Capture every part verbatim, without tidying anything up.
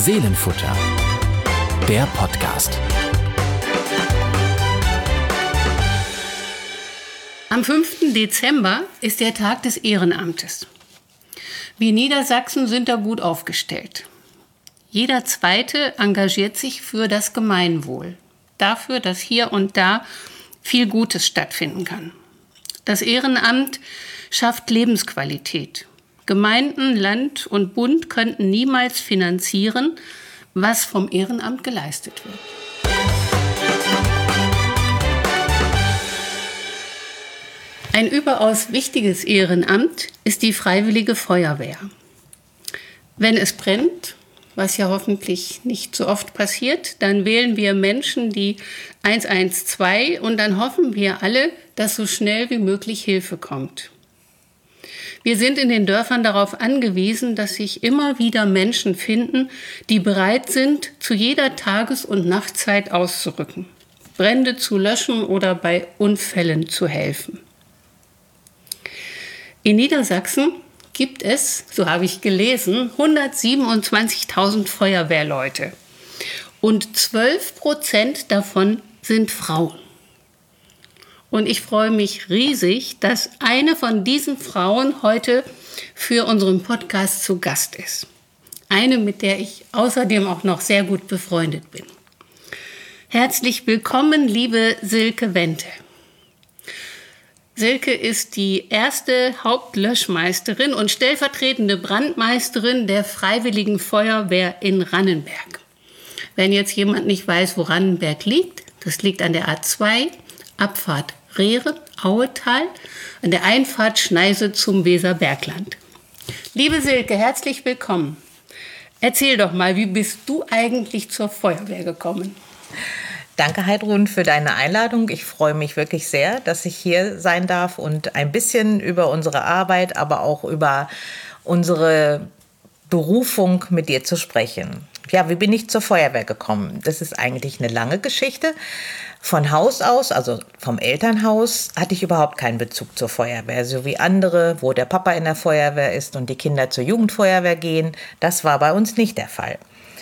Seelenfutter, der Podcast. Am fünften Dezember ist der Tag des Ehrenamtes. Wir Niedersachsen sind da gut aufgestellt. Jeder Zweite engagiert sich für das Gemeinwohl, dafür, dass hier und da viel Gutes stattfinden kann. Das Ehrenamt schafft Lebensqualität. Gemeinden, Land und Bund könnten niemals finanzieren, was vom Ehrenamt geleistet wird. Ein überaus wichtiges Ehrenamt ist die Freiwillige Feuerwehr. Wenn es brennt, was ja hoffentlich nicht so oft passiert, dann wählen wir Menschen die eins eins zwei und dann hoffen wir alle, dass so schnell wie möglich Hilfe kommt. Wir sind in den Dörfern darauf angewiesen, dass sich immer wieder Menschen finden, die bereit sind, zu jeder Tages- und Nachtzeit auszurücken, Brände zu löschen oder bei Unfällen zu helfen. In Niedersachsen gibt es, so habe ich gelesen, hundertsiebenundzwanzigtausend Feuerwehrleute und zwölf Prozent davon sind Frauen. Und ich freue mich riesig, dass eine von diesen Frauen heute für unseren Podcast zu Gast ist. Eine, mit der ich außerdem auch noch sehr gut befreundet bin. Herzlich willkommen, liebe Silke Wente. Silke ist die erste Hauptlöschmeisterin und stellvertretende Brandmeisterin der Freiwilligen Feuerwehr in Rannenberg. Wenn jetzt jemand nicht weiß, wo Rannenberg liegt, das liegt an der A zwei, Abfahrt Rehren, Auetal, an der Einfahrt Schneise zum Weserbergland. Liebe Silke, herzlich willkommen. Erzähl doch mal, wie bist du eigentlich zur Feuerwehr gekommen? Danke, Heidrun, für deine Einladung. Ich freue mich wirklich sehr, dass ich hier sein darf und ein bisschen über unsere Arbeit, aber auch über unsere Berufung mit dir zu sprechen. Ja, wie bin ich zur Feuerwehr gekommen? Das ist eigentlich eine lange Geschichte. Von Haus aus, also vom Elternhaus, hatte ich überhaupt keinen Bezug zur Feuerwehr. So wie andere, wo der Papa in der Feuerwehr ist und die Kinder zur Jugendfeuerwehr gehen. Das war bei uns nicht der Fall.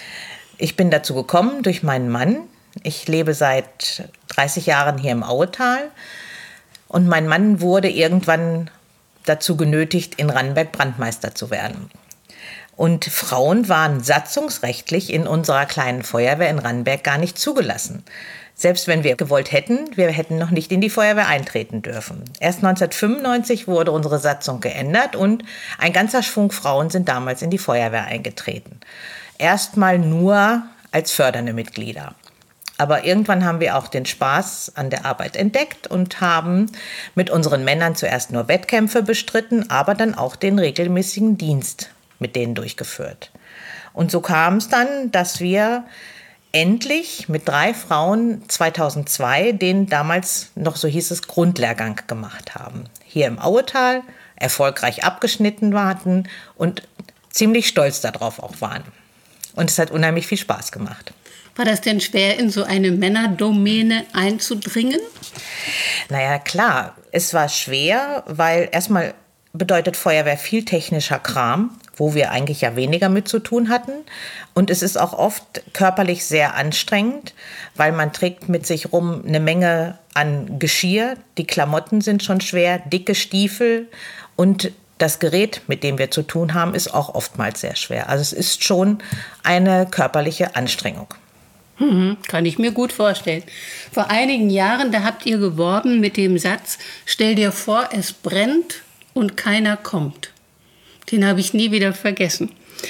Ich bin dazu gekommen durch meinen Mann. Ich lebe seit dreißig Jahren hier im Auetal. Und mein Mann wurde irgendwann dazu genötigt, in Rannenberg Brandmeister zu werden. Und Frauen waren satzungsrechtlich in unserer kleinen Feuerwehr in Rannenberg gar nicht zugelassen. Selbst wenn wir gewollt hätten, wir hätten noch nicht in die Feuerwehr eintreten dürfen. Erst neunzehnhundertfünfundneunzig wurde unsere Satzung geändert und ein ganzer Schwung Frauen sind damals in die Feuerwehr eingetreten. Erstmal nur als fördernde Mitglieder. Aber irgendwann haben wir auch den Spaß an der Arbeit entdeckt und haben mit unseren Männern zuerst nur Wettkämpfe bestritten, aber dann auch den regelmäßigen Dienst mit denen durchgeführt. Und so kam es dann, dass wir endlich mit drei Frauen zweitausendzwei den damals noch, so hieß es, Grundlehrgang gemacht haben. Hier im Auetal, erfolgreich abgeschnitten hatten und ziemlich stolz darauf auch waren. Und es hat unheimlich viel Spaß gemacht. War das denn schwer, in so eine Männerdomäne einzudringen? Naja, klar, es war schwer, weil erstmal bedeutet Feuerwehr viel technischer Kram, wo wir eigentlich ja weniger mit zu tun hatten. Und es ist auch oft körperlich sehr anstrengend, weil man trägt mit sich rum eine Menge an Geschirr. Die Klamotten sind schon schwer, dicke Stiefel und das Gerät, mit dem wir zu tun haben, ist auch oftmals sehr schwer. Also es ist schon eine körperliche Anstrengung. Hm, kann ich mir gut vorstellen. Vor einigen Jahren, da habt ihr geworben mit dem Satz, stell dir vor, es brennt und keiner kommt. Den habe ich nie wieder vergessen.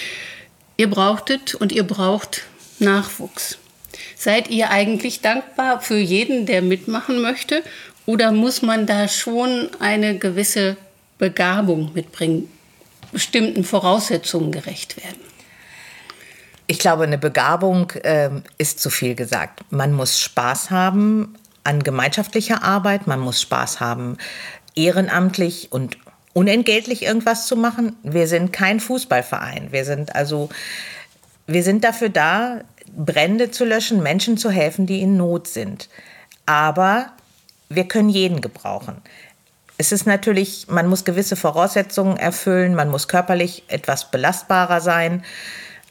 Ihr brauchtet und ihr braucht Nachwuchs. Seid ihr eigentlich dankbar für jeden, der mitmachen möchte? Oder muss man da schon eine gewisse Begabung mitbringen, bestimmten Voraussetzungen gerecht werden? Ich glaube, eine Begabung äh, ist zu viel gesagt. Man muss Spaß haben an gemeinschaftlicher Arbeit, man muss Spaß haben, ehrenamtlich und unentgeltlich irgendwas zu machen. Wir sind kein Fußballverein. Wir sind also, wir sind dafür da, Brände zu löschen, Menschen zu helfen, die in Not sind. Aber wir können jeden gebrauchen. Es ist natürlich, man muss gewisse Voraussetzungen erfüllen, man muss körperlich etwas belastbarer sein.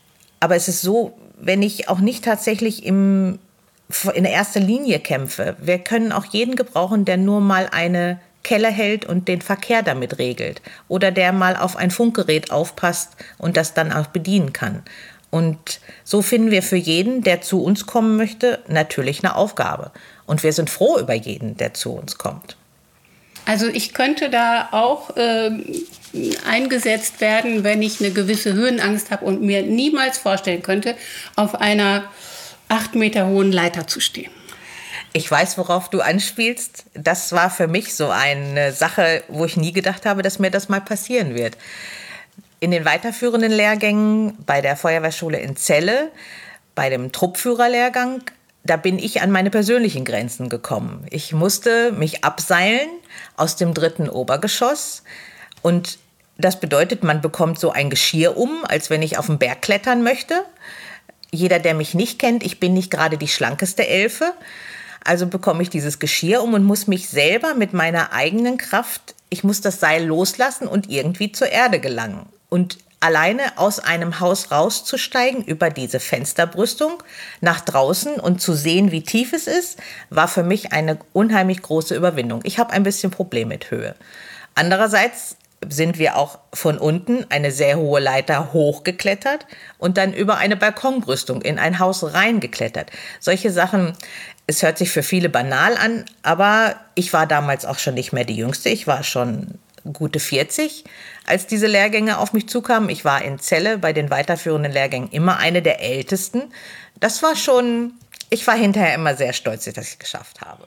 Aber es ist so, wenn ich auch nicht tatsächlich im, in der ersten Linie kämpfe, wir können auch jeden gebrauchen, der nur mal eine Kelle hält und den Verkehr damit regelt. Oder der mal auf ein Funkgerät aufpasst und das dann auch bedienen kann. Und so finden wir für jeden, der zu uns kommen möchte, natürlich eine Aufgabe. Und wir sind froh über jeden, der zu uns kommt. Also ich könnte da auch äh, eingesetzt werden, wenn ich eine gewisse Höhenangst habe und mir niemals vorstellen könnte, auf einer acht Meter hohen Leiter zu stehen. Ich weiß, worauf du anspielst. Das war für mich so eine Sache, wo ich nie gedacht habe, dass mir das mal passieren wird. In den weiterführenden Lehrgängen bei der Feuerwehrschule in Celle, bei dem Truppführerlehrgang, da bin ich an meine persönlichen Grenzen gekommen. Ich musste mich abseilen aus dem dritten Obergeschoss. Und das bedeutet, man bekommt so ein Geschirr um, als wenn ich auf den Berg klettern möchte. Jeder, der mich nicht kennt, ich bin nicht gerade die schlankeste Elfe. Also bekomme ich dieses Geschirr um und muss mich selber mit meiner eigenen Kraft, ich muss das Seil loslassen und irgendwie zur Erde gelangen. Und alleine aus einem Haus rauszusteigen über diese Fensterbrüstung nach draußen und zu sehen, wie tief es ist, war für mich eine unheimlich große Überwindung. Ich habe ein bisschen Problem mit Höhe. Andererseits sind wir auch von unten eine sehr hohe Leiter hochgeklettert und dann über eine Balkonbrüstung in ein Haus reingeklettert. Solche Sachen, es hört sich für viele banal an, aber ich war damals auch schon nicht mehr die Jüngste. Ich war schon gute vierzig, als diese Lehrgänge auf mich zukamen. Ich war in Celle bei den weiterführenden Lehrgängen immer eine der Ältesten. Das war schon, ich war hinterher immer sehr stolz, dass ich es geschafft habe.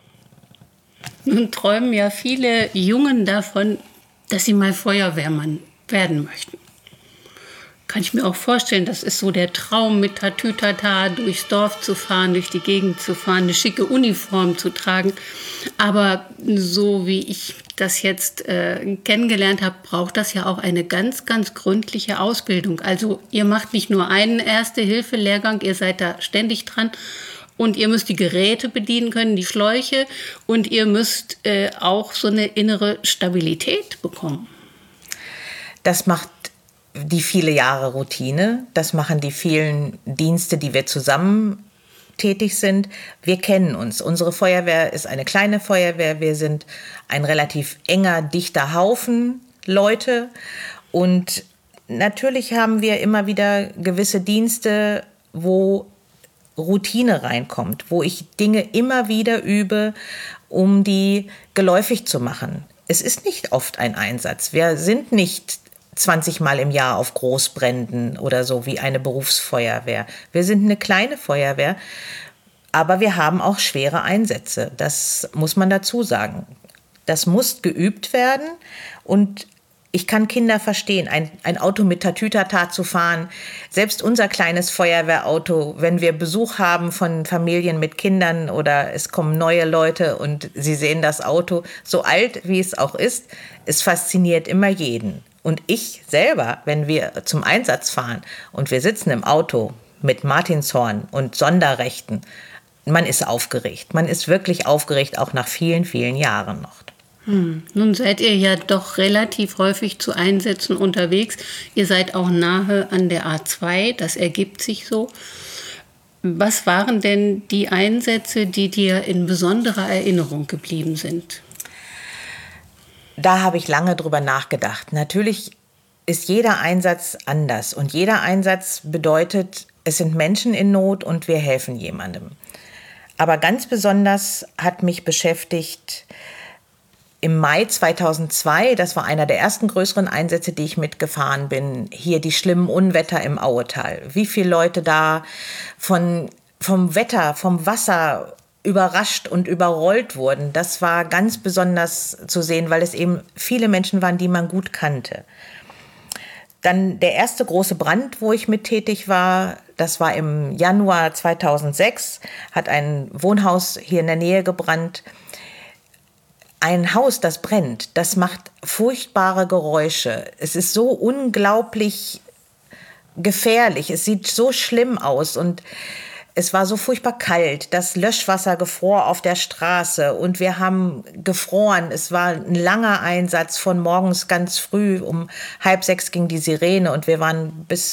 Nun träumen ja viele Jungen davon, dass sie mal Feuerwehrmann werden möchten. Kann ich mir auch vorstellen, das ist so der Traum, mit Tatütata durchs Dorf zu fahren, durch die Gegend zu fahren, eine schicke Uniform zu tragen. Aber so wie ich das jetzt äh, kennengelernt habe, braucht das ja auch eine ganz, ganz gründliche Ausbildung. Also ihr macht nicht nur einen Erste-Hilfe-Lehrgang, ihr seid da ständig dran. Und ihr müsst die Geräte bedienen können, die Schläuche. Und ihr müsst äh, auch so eine innere Stabilität bekommen. Das macht die viele Jahre Routine. Das machen die vielen Dienste, die wir zusammen tätig sind. Wir kennen uns. Unsere Feuerwehr ist eine kleine Feuerwehr. Wir sind ein relativ enger, dichter Haufen Leute. Und natürlich haben wir immer wieder gewisse Dienste, wo Routine reinkommt, wo ich Dinge immer wieder übe, um die geläufig zu machen. Es ist nicht oft ein Einsatz. Wir sind nicht zwanzig Mal im Jahr auf Großbränden oder so wie eine Berufsfeuerwehr. Wir sind eine kleine Feuerwehr, aber wir haben auch schwere Einsätze. Das muss man dazu sagen. Das muss geübt werden und ich kann Kinder verstehen, ein, ein Auto mit Tatütata zu fahren. Selbst unser kleines Feuerwehrauto, wenn wir Besuch haben von Familien mit Kindern oder es kommen neue Leute und sie sehen das Auto, so alt wie es auch ist, es fasziniert immer jeden. Und ich selber, wenn wir zum Einsatz fahren und wir sitzen im Auto mit Martinshorn und Sonderrechten, man ist aufgeregt. Man ist wirklich aufgeregt, auch nach vielen, vielen Jahren noch. Hm. Nun seid ihr ja doch relativ häufig zu Einsätzen unterwegs. Ihr seid auch nahe an der A zwei, das ergibt sich so. Was waren denn die Einsätze, die dir in besonderer Erinnerung geblieben sind? Da habe ich lange drüber nachgedacht. Natürlich ist jeder Einsatz anders und jeder Einsatz bedeutet, es sind Menschen in Not und wir helfen jemandem. Aber ganz besonders hat mich beschäftigt im Mai zweitausendzwei, das war einer der ersten größeren Einsätze, die ich mitgefahren bin, hier die schlimmen Unwetter im Auetal. Wie viele Leute da von, vom Wetter, vom Wasser überrascht und überrollt wurden, das war ganz besonders zu sehen, weil es eben viele Menschen waren, die man gut kannte. Dann der erste große Brand, wo ich mit tätig war, das war im Januar zweitausendsechs, hat ein Wohnhaus hier in der Nähe gebrannt. Ein Haus, das brennt, das macht furchtbare Geräusche. Es ist so unglaublich gefährlich, es sieht so schlimm aus und es war so furchtbar kalt, das Löschwasser gefror auf der Straße und wir haben gefroren. Es war ein langer Einsatz von morgens ganz früh, um halb sechs ging die Sirene und wir waren bis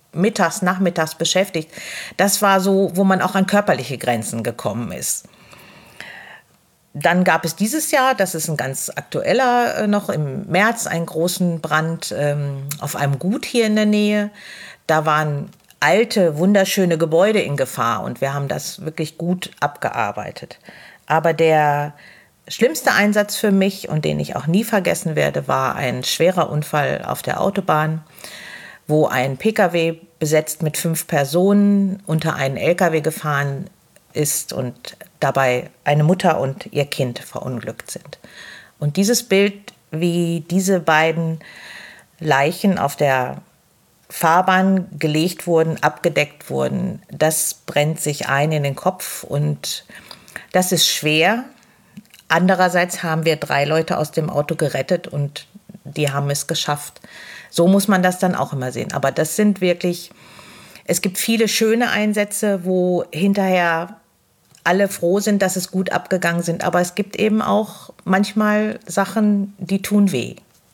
mittags, nachmittags beschäftigt. Das war so, wo man auch an körperliche Grenzen gekommen ist. Dann gab es dieses Jahr, das ist ein ganz aktueller, noch im März, einen großen Brand ähm, auf einem Gut hier in der Nähe. Da waren alte, wunderschöne Gebäude in Gefahr und wir haben das wirklich gut abgearbeitet. Aber der schlimmste Einsatz für mich und den ich auch nie vergessen werde, war ein schwerer Unfall auf der Autobahn, wo ein Pkw besetzt mit fünf Personen unter einen Lkw gefahren ist und dabei eine Mutter und ihr Kind verunglückt sind. Und dieses Bild, wie diese beiden Leichen auf der Fahrbahn gelegt wurden, abgedeckt wurden, das brennt sich ein in den Kopf und das ist schwer. Andererseits haben wir drei Leute aus dem Auto gerettet und die haben es geschafft. So muss man das dann auch immer sehen. Aber das sind wirklich, es gibt viele schöne Einsätze, wo hinterher alle froh sind, dass es gut abgegangen sind. Aber es gibt eben auch manchmal Sachen, die tun weh.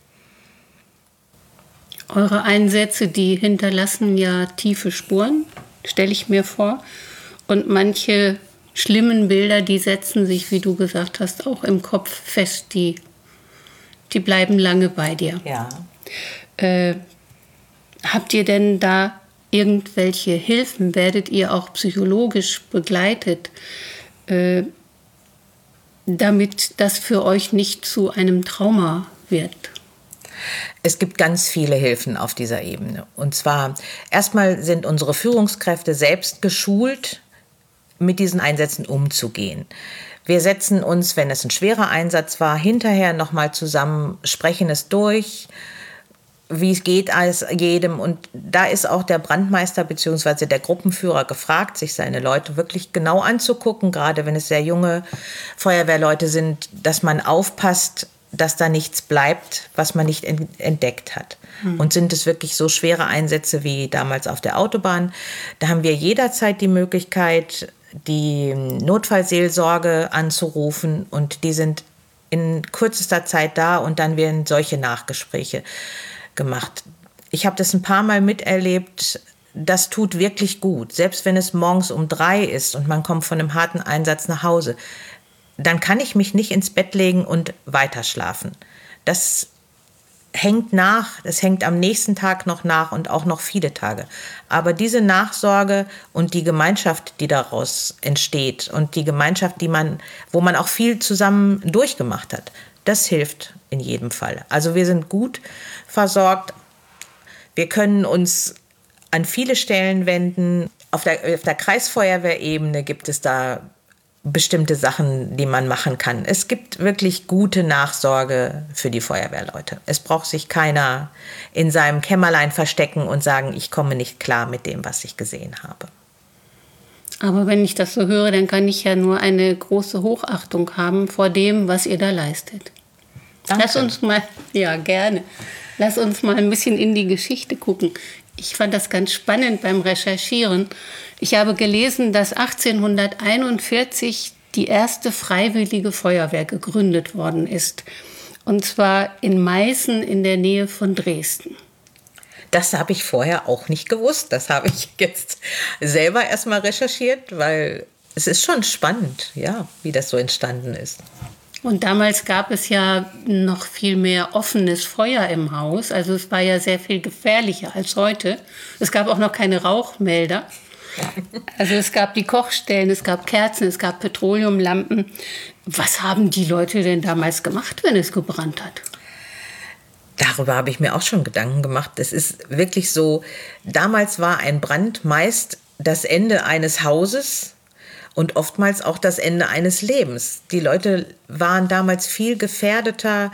Eure Einsätze, die hinterlassen ja tiefe Spuren, stelle ich mir vor. Und manche schlimmen Bilder, die setzen sich, wie du gesagt hast, auch im Kopf fest. Die, die bleiben lange bei dir. Ja. Äh, habt ihr denn da irgendwelche Hilfen? Werdet ihr auch psychologisch begleitet, äh, damit das für euch nicht zu einem Trauma wird? Es gibt ganz viele Hilfen auf dieser Ebene. Und zwar, erstmal sind unsere Führungskräfte selbst geschult, mit diesen Einsätzen umzugehen. Wir setzen uns, wenn es ein schwerer Einsatz war, hinterher nochmal zusammen, sprechen es durch, wie es geht als jedem. Und da ist auch der Brandmeister bzw. der Gruppenführer gefragt, sich seine Leute wirklich genau anzugucken, gerade wenn es sehr junge Feuerwehrleute sind, dass man aufpasst, dass da nichts bleibt, was man nicht entdeckt hat. Hm. Und sind es wirklich so schwere Einsätze wie damals auf der Autobahn, da haben wir jederzeit die Möglichkeit, die Notfallseelsorge anzurufen und die sind in kürzester Zeit da und dann werden solche Nachgespräche gemacht. Ich habe das ein paar Mal miterlebt, das tut wirklich gut. Selbst wenn es morgens um drei ist und man kommt von einem harten Einsatz nach Hause, dann kann ich mich nicht ins Bett legen und weiterschlafen. Das hängt nach, das hängt am nächsten Tag noch nach und auch noch viele Tage. Aber diese Nachsorge und die Gemeinschaft, die daraus entsteht und die Gemeinschaft, die man, wo man auch viel zusammen durchgemacht hat, das hilft in jedem Fall. Also wir sind gut versorgt. Wir können uns an viele Stellen wenden. Auf der, auf der Kreisfeuerwehrebene gibt es da bestimmte Sachen, die man machen kann. Es gibt wirklich gute Nachsorge für die Feuerwehrleute. Es braucht sich keiner in seinem Kämmerlein verstecken und sagen, ich komme nicht klar mit dem, was ich gesehen habe. Aber wenn ich das so höre, dann kann ich ja nur eine große Hochachtung haben vor dem, was ihr da leistet. Danke. Lass uns mal, ja gerne, lass uns mal ein bisschen in die Geschichte gucken. Ich fand das ganz spannend beim Recherchieren. Ich habe gelesen, dass achtzehnhunderteinundvierzig die erste freiwillige Feuerwehr gegründet worden ist. Und zwar in Meißen in der Nähe von Dresden. Das habe ich vorher auch nicht gewusst. Das habe ich jetzt selber erstmal recherchiert, weil es ist schon spannend, ja, wie das so entstanden ist. Und damals gab es ja noch viel mehr offenes Feuer im Haus. Also es war ja sehr viel gefährlicher als heute. Es gab auch noch keine Rauchmelder. Also es gab die Kochstellen, es gab Kerzen, es gab Petroleumlampen. Was haben die Leute denn damals gemacht, wenn es gebrannt hat? Darüber habe ich mir auch schon Gedanken gemacht. Es ist wirklich so, damals war ein Brand meist das Ende eines Hauses und oftmals auch das Ende eines Lebens. Die Leute waren damals viel gefährdeter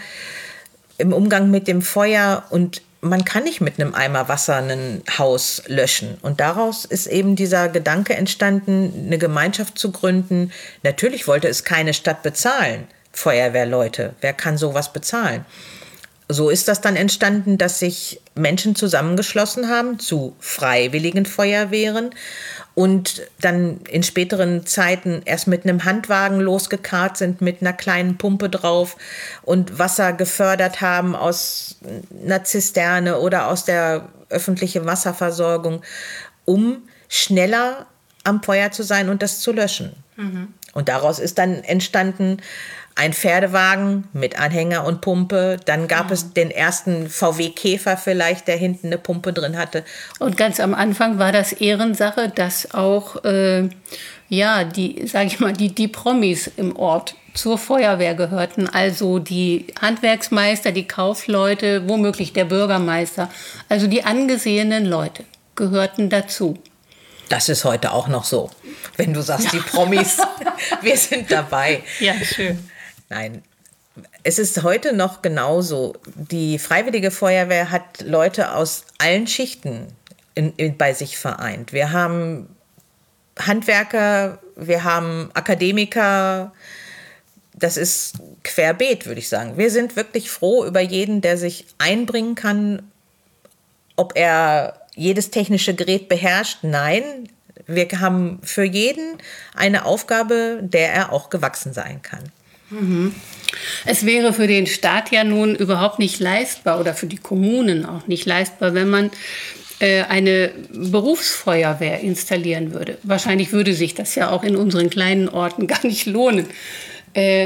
im Umgang mit dem Feuer und man kann nicht mit einem Eimer Wasser ein Haus löschen. Und daraus ist eben dieser Gedanke entstanden, eine Gemeinschaft zu gründen. Natürlich wollte es keine Stadt bezahlen, Feuerwehrleute. Wer kann sowas bezahlen? so ist das dann entstanden, dass sich Menschen zusammengeschlossen haben zu freiwilligen Feuerwehren und dann in späteren Zeiten erst mit einem Handwagen losgekarrt sind, mit einer kleinen Pumpe drauf und Wasser gefördert haben aus einer Zisterne oder aus der öffentlichen Wasserversorgung, um schneller am Feuer zu sein und das zu löschen. Mhm. Und daraus ist dann entstanden ein Pferdewagen mit Anhänger und Pumpe. Dann gab mhm. es den ersten V W Käfer vielleicht, der hinten eine Pumpe drin hatte. Und ganz am Anfang war das Ehrensache, dass auch äh, ja, die, sag ich mal, die, die Promis im Ort zur Feuerwehr gehörten. Also die Handwerksmeister, die Kaufleute, womöglich der Bürgermeister. Also die angesehenen Leute gehörten dazu. Das ist heute auch noch so. Wenn du sagst, die Promis, wir sind dabei. Ja, schön. Nein, es ist heute noch genauso. Die Freiwillige Feuerwehr hat Leute aus allen Schichten in, in, bei sich vereint. Wir haben Handwerker, wir haben Akademiker. Das ist querbeet, würde ich sagen. Wir sind wirklich froh über jeden, der sich einbringen kann, ob er jedes technische Gerät beherrscht. Nein, wir haben für jeden eine Aufgabe, der er auch gewachsen sein kann. Mhm. Es wäre für den Staat ja nun überhaupt nicht leistbar oder für die Kommunen auch nicht leistbar, wenn man äh, eine Berufsfeuerwehr installieren würde. Wahrscheinlich würde sich das ja auch in unseren kleinen Orten gar nicht lohnen. Äh,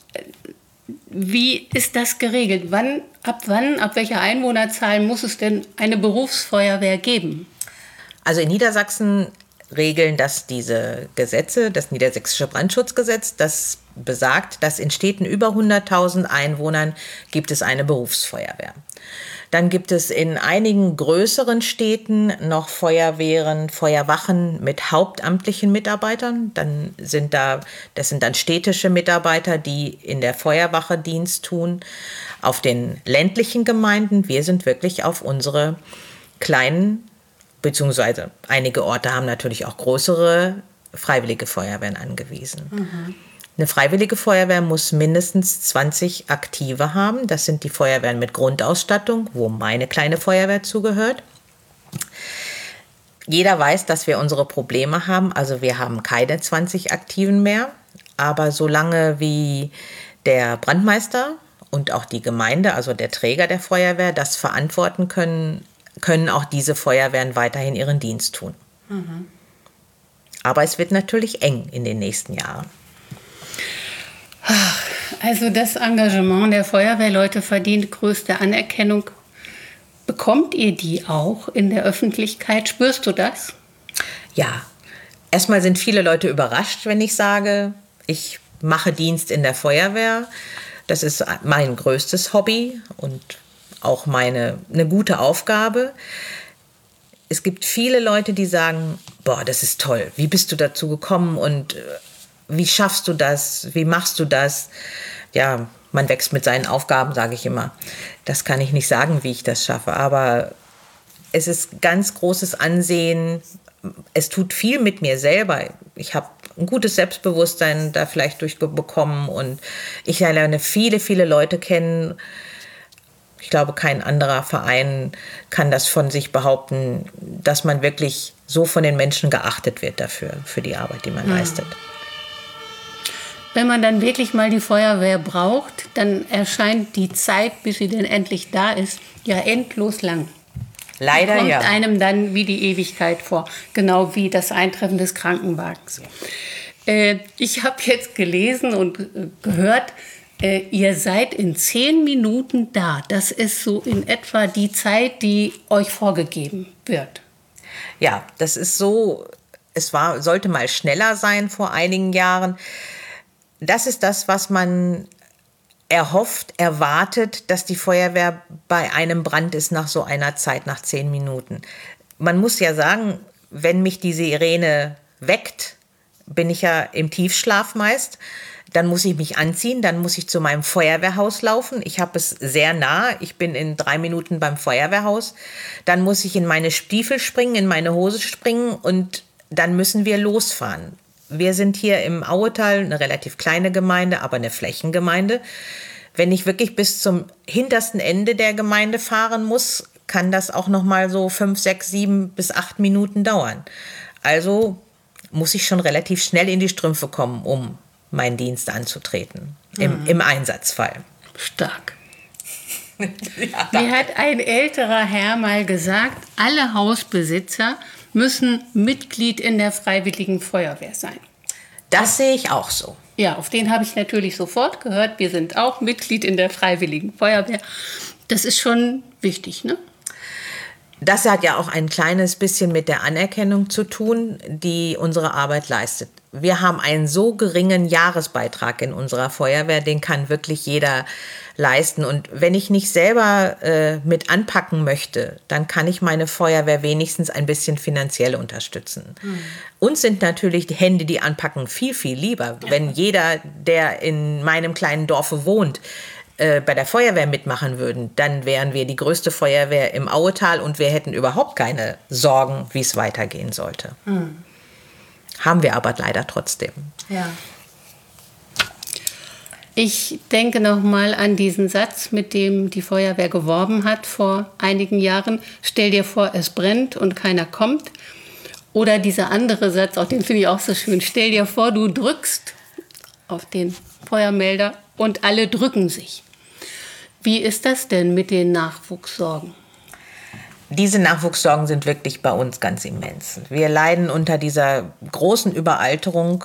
wie ist das geregelt? Wann, ab wann, ab welcher Einwohnerzahl muss es denn eine Berufsfeuerwehr geben? Also in Niedersachsen regeln das diese Gesetze, das Niedersächsische Brandschutzgesetz, das besagt, dass in Städten über hunderttausend Einwohnern gibt es eine Berufsfeuerwehr. Dann gibt es in einigen größeren Städten noch Feuerwehren, Feuerwachen mit hauptamtlichen Mitarbeitern. Dann sind da, das sind dann städtische Mitarbeiter, die in der Feuerwache Dienst tun. Auf den ländlichen Gemeinden, wir sind wirklich auf unsere kleinen, beziehungsweise einige Orte haben natürlich auch größere freiwillige Feuerwehren angewiesen. Mhm. Eine freiwillige Feuerwehr muss mindestens zwanzig Aktive haben. Das sind die Feuerwehren mit Grundausstattung, wo meine kleine Feuerwehr zugehört. Jeder weiß, dass wir unsere Probleme haben. Also wir haben keine zwanzig Aktiven mehr. Aber solange wie der Brandmeister und auch die Gemeinde, also der Träger der Feuerwehr, das verantworten können, können auch diese Feuerwehren weiterhin ihren Dienst tun. Mhm. Aber es wird natürlich eng in den nächsten Jahren. Also das Engagement der Feuerwehrleute verdient größte Anerkennung. Bekommt ihr die auch in der Öffentlichkeit? Spürst du das? Ja, erstmal sind viele Leute überrascht, wenn ich sage, ich mache Dienst in der Feuerwehr. Das ist mein größtes Hobby und auch meine, eine gute Aufgabe. Es gibt viele Leute, die sagen, boah, das ist toll, wie bist du dazu gekommen und wie schaffst du das? Wie machst du das? Ja, man wächst mit seinen Aufgaben, sage ich immer. Das kann ich nicht sagen, wie ich das schaffe. Aber es ist ganz großes Ansehen. Es tut viel mit mir selber. Ich habe ein gutes Selbstbewusstsein da vielleicht durchbekommen. Und ich lerne viele, viele Leute kennen. Ich glaube, kein anderer Verein kann das von sich behaupten, dass man wirklich so von den Menschen geachtet wird dafür, für die Arbeit, die man mhm. leistet. Wenn man dann wirklich mal die Feuerwehr braucht, dann erscheint die Zeit, bis sie denn endlich da ist, ja endlos lang. Leider kommt ja. Kommt einem dann wie die Ewigkeit vor, genau wie das Eintreffen des Krankenwagens. Äh, ich habe jetzt gelesen und äh, gehört, äh, ihr seid in zehn Minuten da. Das ist so in etwa die Zeit, die euch vorgegeben wird. Ja, das ist so, es war, sollte mal schneller sein vor einigen Jahren. Das ist das, was man erhofft, erwartet, dass die Feuerwehr bei einem Brand ist nach so einer Zeit, nach zehn Minuten. Man muss ja sagen, wenn mich die Sirene weckt, bin ich ja im Tiefschlaf meist, dann muss ich mich anziehen, dann muss ich zu meinem Feuerwehrhaus laufen. Ich habe es sehr nah, ich bin in drei Minuten beim Feuerwehrhaus. Dann muss ich in meine Stiefel springen, in meine Hose springen und dann müssen wir losfahren. Wir sind hier im Auetal eine relativ kleine Gemeinde, aber eine Flächengemeinde. Wenn ich wirklich bis zum hintersten Ende der Gemeinde fahren muss, kann das auch noch mal so fünf, sechs, sieben bis acht Minuten dauern. Also muss ich schon relativ schnell in die Strümpfe kommen, um meinen Dienst anzutreten, im, mhm. im Einsatzfall. Stark. Ja, mir hat ein älterer Herr mal gesagt, alle Hausbesitzer müssen Mitglied in der Freiwilligen Feuerwehr sein. Das sehe ich auch so. Ja, auf den habe ich natürlich sofort gehört. Wir sind auch Mitglied in der Freiwilligen Feuerwehr. Das ist schon wichtig, ne? Das hat ja auch ein kleines bisschen mit der Anerkennung zu tun, die unsere Arbeit leistet. Wir haben einen so geringen Jahresbeitrag in unserer Feuerwehr, den kann wirklich jeder leisten. Und wenn ich nicht selber äh, mit anpacken möchte, dann kann ich meine Feuerwehr wenigstens ein bisschen finanziell unterstützen. Mhm. Uns sind natürlich die Hände, die anpacken, viel, viel lieber. Ja. Wenn jeder, der in meinem kleinen Dorfe wohnt, äh, bei der Feuerwehr mitmachen würden, dann wären wir die größte Feuerwehr im Auetal und wir hätten überhaupt keine Sorgen, wie es weitergehen sollte. Mhm. Haben wir aber leider trotzdem. Ja. Ich denke noch mal an diesen Satz, mit dem die Feuerwehr geworben hat vor einigen Jahren. Stell dir vor, es brennt und keiner kommt. Oder dieser andere Satz, auch den finde ich auch so schön. Stell dir vor, du drückst auf den Feuermelder und alle drücken sich. Wie ist das denn mit den Nachwuchssorgen? Diese Nachwuchssorgen sind wirklich bei uns ganz immens. Wir leiden unter dieser großen Überalterung.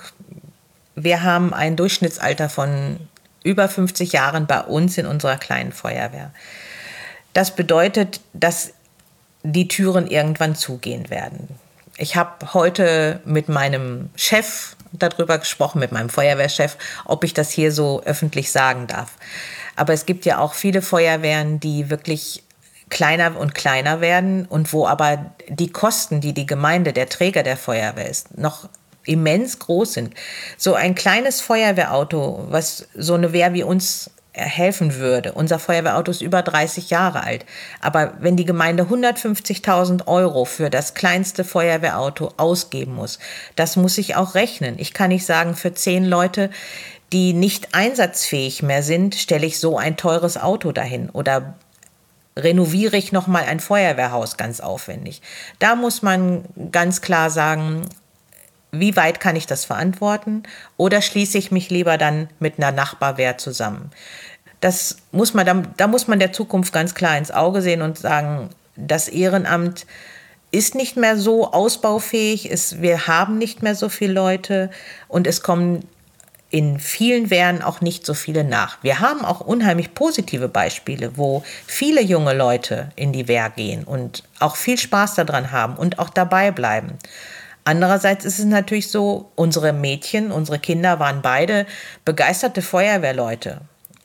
Wir haben ein Durchschnittsalter von über fünfzig Jahren bei uns in unserer kleinen Feuerwehr. Das bedeutet, dass die Türen irgendwann zugehen werden. Ich habe heute mit meinem Chef darüber gesprochen, mit meinem Feuerwehrchef, ob ich das hier so öffentlich sagen darf. Aber es gibt ja auch viele Feuerwehren, die wirklich kleiner und kleiner werden und wo aber die Kosten, die die Gemeinde, der Träger der Feuerwehr ist, noch immens groß sind. So ein kleines Feuerwehrauto, was so eine Wehr wie uns helfen würde. Unser Feuerwehrauto ist über dreißig Jahre alt. Aber wenn die Gemeinde hundertfünfzigtausend Euro für das kleinste Feuerwehrauto ausgeben muss, das muss ich auch rechnen. Ich kann nicht sagen, für zehn Leute, die nicht einsatzfähig mehr sind, stelle ich so ein teures Auto dahin oder renoviere ich nochmal ein Feuerwehrhaus ganz aufwendig. Da muss man ganz klar sagen, wie weit kann ich das verantworten oder schließe ich mich lieber dann mit einer Nachbarwehr zusammen. Das muss man, da, da muss man der Zukunft ganz klar ins Auge sehen und sagen, das Ehrenamt ist nicht mehr so ausbaufähig, ist, wir haben nicht mehr so viele Leute und es kommen in vielen Wehren auch nicht so viele nach. Wir haben auch unheimlich positive Beispiele, wo viele junge Leute in die Wehr gehen und auch viel Spaß daran haben und auch dabei bleiben. Andererseits ist es natürlich so, unsere Mädchen, unsere Kinder waren beide begeisterte Feuerwehrleute.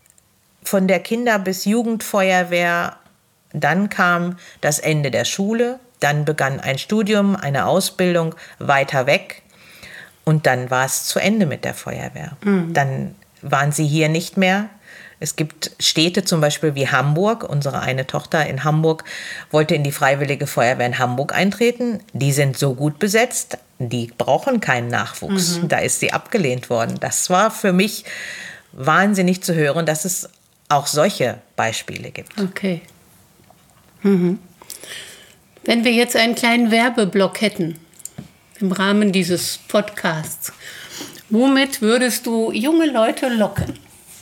Von der Kinder- bis Jugendfeuerwehr, dann kam das Ende der Schule, dann begann ein Studium, eine Ausbildung weiter weg. Und dann war es zu Ende mit der Feuerwehr. Mhm. Dann waren sie hier nicht mehr. Es gibt Städte zum Beispiel wie Hamburg. Unsere eine Tochter in Hamburg wollte in die Freiwillige Feuerwehr in Hamburg eintreten. Die sind so gut besetzt, die brauchen keinen Nachwuchs. Mhm. Da ist sie abgelehnt worden. Das war für mich wahnsinnig zu hören, dass es auch solche Beispiele gibt. Okay. Mhm. Wenn wir jetzt einen kleinen Werbeblock hätten, im Rahmen dieses Podcasts, womit würdest du junge Leute locken?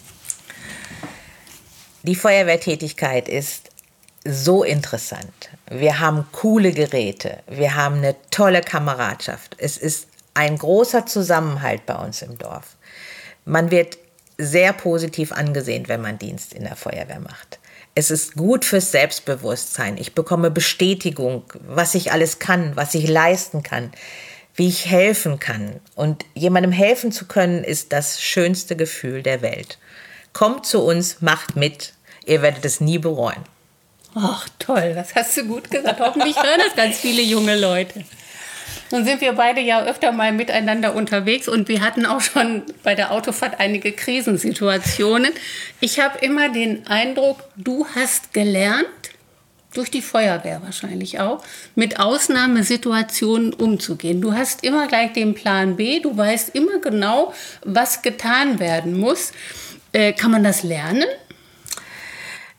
Die Feuerwehrtätigkeit ist so interessant. Wir haben coole Geräte, wir haben eine tolle Kameradschaft. Es ist ein großer Zusammenhalt bei uns im Dorf. Man wird sehr positiv angesehen, wenn man Dienst in der Feuerwehr macht. Es ist gut fürs Selbstbewusstsein. Ich bekomme Bestätigung, was ich alles kann, was ich leisten kann, wie ich helfen kann. Und jemandem helfen zu können, ist das schönste Gefühl der Welt. Kommt zu uns, macht mit. Ihr werdet es nie bereuen. Ach, toll, das hast du gut gesagt. Hoffentlich hören das ganz viele junge Leute. Nun sind wir beide ja öfter mal miteinander unterwegs und wir hatten auch schon bei der Autofahrt einige Krisensituationen. Ich habe immer den Eindruck, du hast gelernt, durch die Feuerwehr wahrscheinlich auch, mit Ausnahmesituationen umzugehen. Du hast immer gleich den Plan B, du weißt immer genau, was getan werden muss. Äh, kann man das lernen?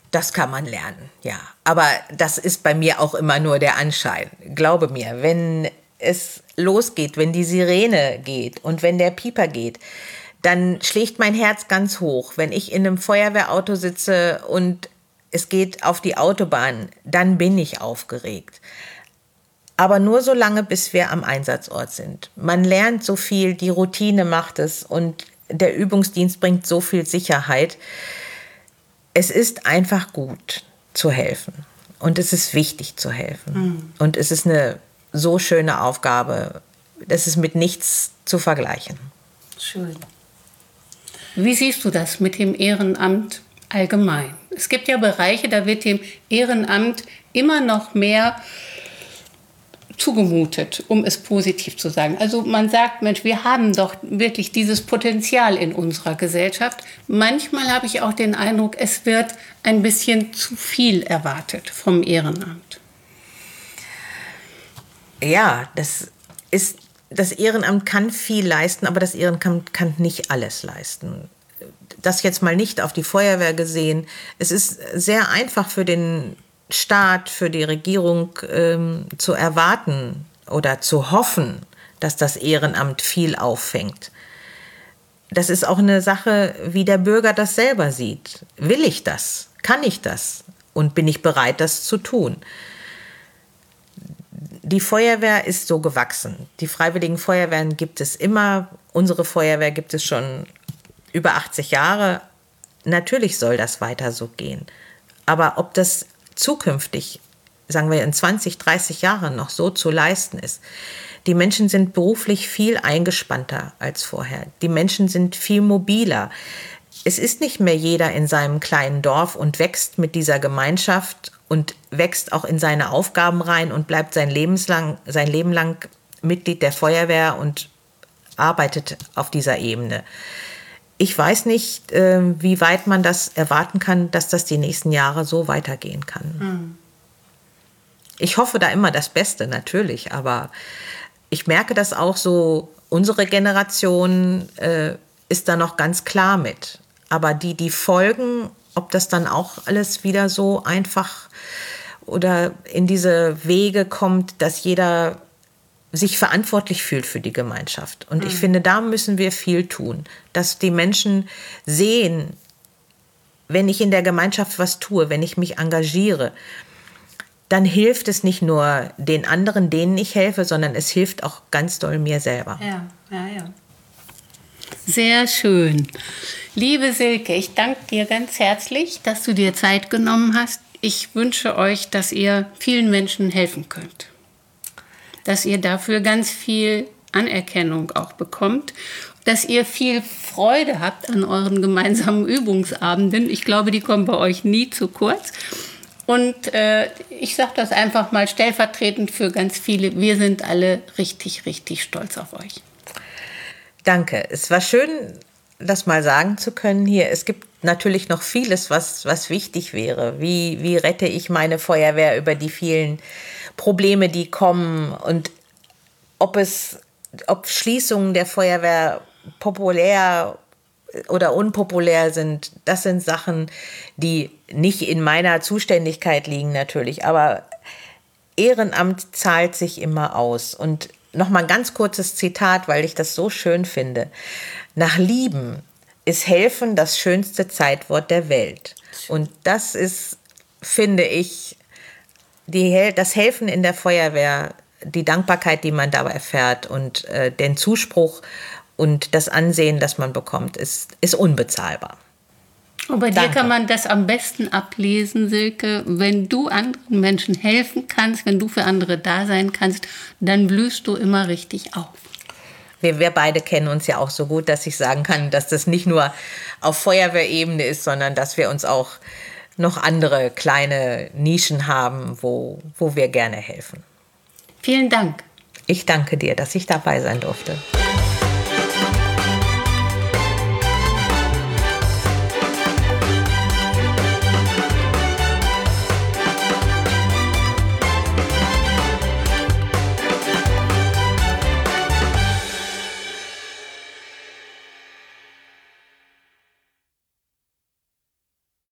Das kann man lernen, ja. Aber das ist bei mir auch immer nur der Anschein. Glaube mir, wenn es losgeht, wenn die Sirene geht und wenn der Pieper geht, dann schlägt mein Herz ganz hoch. Wenn ich in einem Feuerwehrauto sitze und es geht auf die Autobahn, dann bin ich aufgeregt. Aber nur so lange, bis wir am Einsatzort sind. Man lernt so viel, die Routine macht es und der Übungsdienst bringt so viel Sicherheit. Es ist einfach gut zu helfen und es ist wichtig zu helfen. Mhm. Und es ist eine so schöne Aufgabe, das ist mit nichts zu vergleichen. Schön. Wie siehst du das mit dem Ehrenamt allgemein? Es gibt ja Bereiche, da wird dem Ehrenamt immer noch mehr zugemutet, um es positiv zu sagen. Also man sagt, Mensch, wir haben doch wirklich dieses Potenzial in unserer Gesellschaft. Manchmal habe ich auch den Eindruck, es wird ein bisschen zu viel erwartet vom Ehrenamt. Ja, das ist, das Ehrenamt kann viel leisten, aber das Ehrenamt kann nicht alles leisten. Das jetzt mal nicht auf die Feuerwehr gesehen. Es ist sehr einfach für den Staat, für die Regierung ähm, zu erwarten oder zu hoffen, dass das Ehrenamt viel auffängt. Das ist auch eine Sache, wie der Bürger das selber sieht. Will ich das? Kann ich das? Und bin ich bereit, das zu tun? Die Feuerwehr ist so gewachsen. Die Freiwilligen Feuerwehren gibt es immer. Unsere Feuerwehr gibt es schon über achtzig Jahre. Natürlich soll das weiter so gehen. Aber ob das zukünftig, sagen wir in zwanzig, dreißig Jahren noch so zu leisten ist. Die Menschen sind beruflich viel eingespannter als vorher. Die Menschen sind viel mobiler. Es ist nicht mehr jeder in seinem kleinen Dorf und wächst mit dieser Gemeinschaft und wächst auch in seine Aufgaben rein und bleibt sein, lebenslang, sein Leben lang Mitglied der Feuerwehr und arbeitet auf dieser Ebene. Ich weiß nicht, äh, wie weit man das erwarten kann, dass das die nächsten Jahre so weitergehen kann. Mhm. Ich hoffe da immer das Beste, natürlich, aber ich merke das auch so, unsere Generation äh, ist da noch ganz klar mit. Aber die, die folgen, ob das dann auch alles wieder so einfach oder in diese Wege kommt, dass jeder sich verantwortlich fühlt für die Gemeinschaft. Und mhm. ich finde, da müssen wir viel tun, dass die Menschen sehen, wenn ich in der Gemeinschaft was tue, wenn ich mich engagiere, dann hilft es nicht nur den anderen, denen ich helfe, sondern es hilft auch ganz doll mir selber. Ja, ja, ja. Sehr schön. Liebe Silke, ich danke dir ganz herzlich, dass du dir Zeit genommen hast. Ich wünsche euch, dass ihr vielen Menschen helfen könnt. Dass ihr dafür ganz viel Anerkennung auch bekommt, dass ihr viel Freude habt an euren gemeinsamen Übungsabenden. Ich glaube, die kommen bei euch nie zu kurz. Und äh, ich sage das einfach mal stellvertretend für ganz viele. Wir sind alle richtig, richtig stolz auf euch. Danke. Es war schön, das mal sagen zu können hier. Es gibt natürlich noch vieles, was, was wichtig wäre. Wie, wie rette ich meine Feuerwehr über die vielen Probleme, die kommen, und ob es, ob Schließungen der Feuerwehr populär oder unpopulär sind, das sind Sachen, die nicht in meiner Zuständigkeit liegen natürlich, aber Ehrenamt zahlt sich immer aus. Und nochmal ein ganz kurzes Zitat, weil ich das so schön finde. Nach Lieben ist Helfen das schönste Zeitwort der Welt. Und das ist, finde ich, Die, das Helfen in der Feuerwehr, die Dankbarkeit, die man dabei erfährt und äh, den Zuspruch und das Ansehen, das man bekommt, ist, ist unbezahlbar. Und bei dir kann man das am besten ablesen, Silke. Wenn du anderen Menschen helfen kannst, wenn du für andere da sein kannst, dann blühst du immer richtig auf. Wir, wir beide kennen uns ja auch so gut, dass ich sagen kann, dass das nicht nur auf Feuerwehrebene ist, sondern dass wir uns auch noch andere kleine Nischen haben, wo, wo wir gerne helfen. Vielen Dank. Ich danke dir, dass ich dabei sein durfte.